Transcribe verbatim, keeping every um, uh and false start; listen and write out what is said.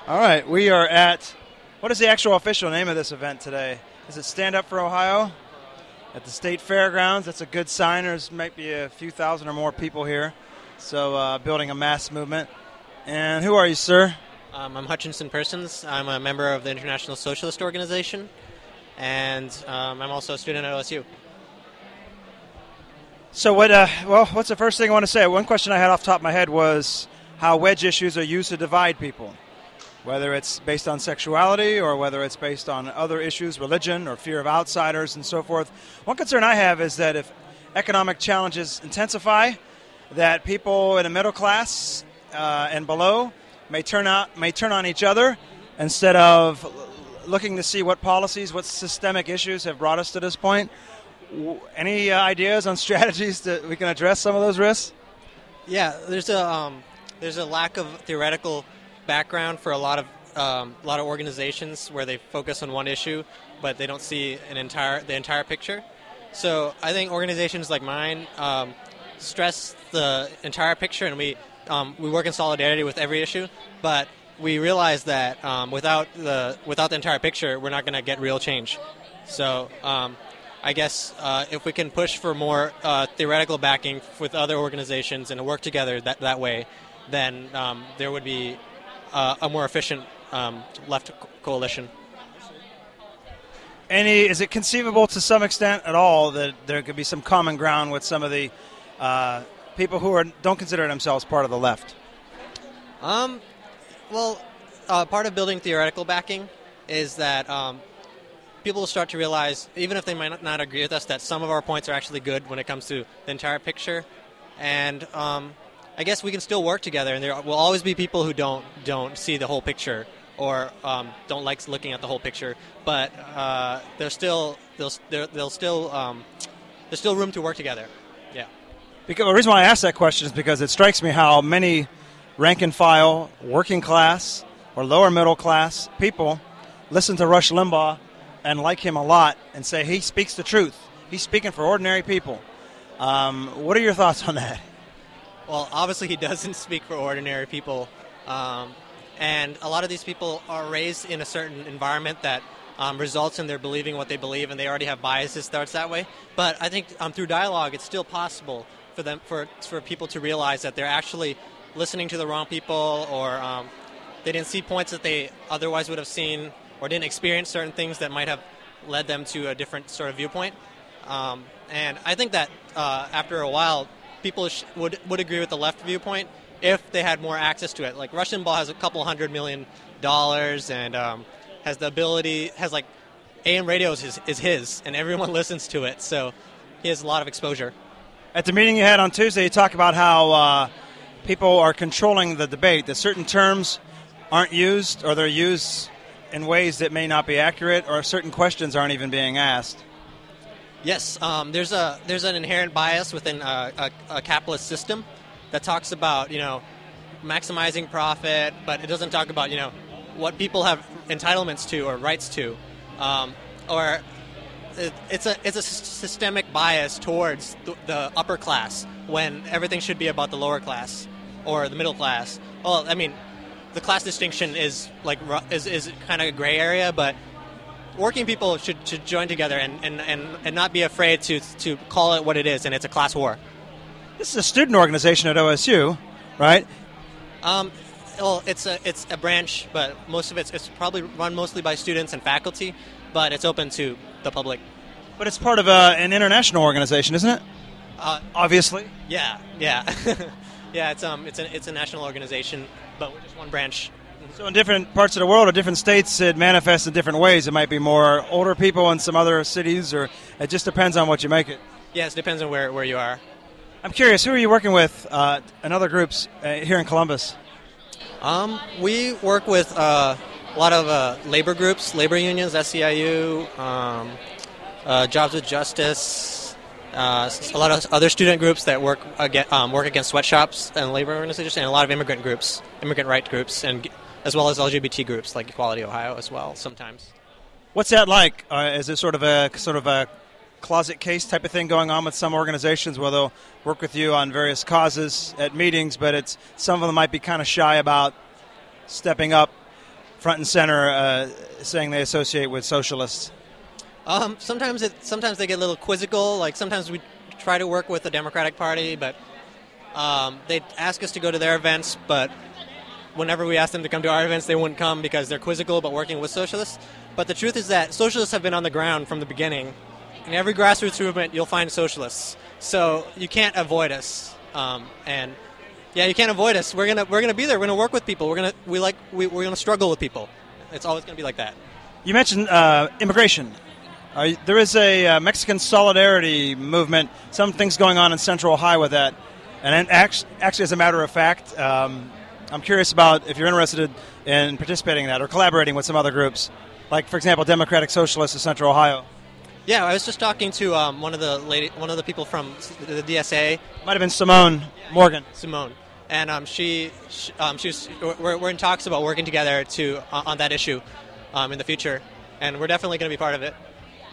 All right, we are at, what is the actual official name of this event today? Is it Stand Up for Ohio? At the State Fairgrounds. That's a good sign. There's might be a few thousand or more people here. So uh, building a mass movement. And who are you, sir? Um, I'm Hutchinson Persons. I'm a member of the International Socialist Organization, and um, I'm also a student at O S U. So what? Uh, well, what's the first thing I want to say? One question I had off the top of my head was how wedge issues are used to divide people, whether it's based on sexuality or whether it's based on other issues, religion or fear of outsiders and so forth. One concern I have is that if economic challenges intensify, that people in the middle class uh, and below may turn out may turn on each other instead of looking to see what policies, what systemic issues have brought us to this point. Any uh, ideas on strategies that we can address some of those risks? Yeah, there's a um, there's a lack of theoretical background for a lot of um, a lot of organizations where they focus on one issue, but they don't see an entire the entire picture. So I think organizations like mine um, stress the entire picture, and we um, we work in solidarity with every issue. But we realize that um, without the without the entire picture, we're not going to get real change. So. Um, I guess uh, if we can push for more uh, theoretical backing with other organizations and work together that, that way, then um, there would be uh, a more efficient um, left co- coalition. Any, is it conceivable to some extent at all that there could be some common ground with some of the uh, people who are, don't consider themselves part of the left? Um, well, uh, part of building theoretical backing is that um, people will start to realize, even if they might not agree with us, that some of our points are actually good when it comes to the entire picture. And um, I guess we can still work together, and there will always be people who don't don't see the whole picture or um, don't like looking at the whole picture. But uh, there's still there's there, there'll still um, there's still room to work together. Yeah. Because the reason why I ask that question is because it strikes me how many rank and file, working class, or lower middle class people listen to Rush Limbaugh and like him a lot and say he speaks the truth. He's speaking for ordinary people. Um, what are your thoughts on that? Well, obviously he doesn't speak for ordinary people. Um, and a lot of these people are raised in a certain environment that um, results in their believing what they believe, and they already have biases starts that way. But I think um, through dialogue, it's still possible for them for for people to realize that they're actually listening to the wrong people, or um, they didn't see points that they otherwise would have seen, or didn't experience certain things that might have led them to a different sort of viewpoint. Um, and I think that uh, after a while, people sh- would would agree with the left viewpoint if they had more access to it. Like Rush Limbaugh has a couple hundred million dollars and um, has the ability, has like A M radios is, is his, and everyone listens to it. So he has a lot of exposure. At the meeting you had on Tuesday, you talked about how uh, people are controlling the debate, that certain terms aren't used, or they're used in ways that may not be accurate, or certain questions aren't even being asked. Yes, um, there's a there's an inherent bias within a, a, a capitalist system that talks about, you know, maximizing profit, but it doesn't talk about, you know, what people have entitlements to or rights to, um, or it, it's a it's a systemic bias towards the, the upper class when everything should be about the lower class or the middle class. Well, I mean, the class distinction is like is is kind of a gray area, but working people should, should join together and, and, and, and not be afraid to to call it what it is, and it's a class war. This is a student organization at O S U, right? Um, well, it's a it's a branch, but most of it's it's probably run mostly by students and faculty, but it's open to the public. But it's part of a, an international organization, isn't it? Uh, Obviously. Yeah, yeah, yeah. It's um it's a it's a national organization, but we're just one branch. So in different parts of the world or different states, it manifests in different ways. It might be more older people in some other cities, or it just depends on what you make it. Yes, it depends on where, where you are. I'm curious, who are you working with uh, in other groups uh, here in Columbus? Um, we work with uh, a lot of uh, labor groups, labor unions, S E I U, um, uh, Jobs with Justice, uh, a lot of other student groups that work against, um, work against sweatshops and labor organizations, and a lot of immigrant groups, immigrant right groups, and as well as L G B T groups like Equality Ohio as well sometimes. What's that like? Uh, is it sort of a sort of a closet case type of thing going on with some organizations where they'll work with you on various causes at meetings, but it's some of them might be kind of shy about stepping up? front and center uh, saying they associate with socialists? Um, sometimes it sometimes they get a little quizzical. Like sometimes we try to work with the Democratic Party, but um, they ask us to go to their events, but whenever we ask them to come to our events, they wouldn't come because they're quizzical about working with socialists. But the truth is that socialists have been on the ground from the beginning. In every grassroots movement, you'll find socialists. So you can't avoid us. Um, and yeah, you can't avoid us. We're gonna we're gonna be there. We're gonna work with people. We're gonna we like we, we're gonna struggle with people. It's always gonna be like that. You mentioned uh, immigration. Uh, there is a uh, Mexican solidarity movement. Some things going on in Central Ohio with that. And actually, actually as a matter of fact, um, I'm curious about if you're interested in participating in that or collaborating with some other groups, like, for example, Democratic Socialists of Central Ohio. Yeah, I was just talking to um, one of the lady, one of the people from the D S A. Might have been Simone Morgan. Simone, and um, she, she, um, she was. We're, we're in talks about working together to uh, on that issue um, in the future, and we're definitely going to be part of it.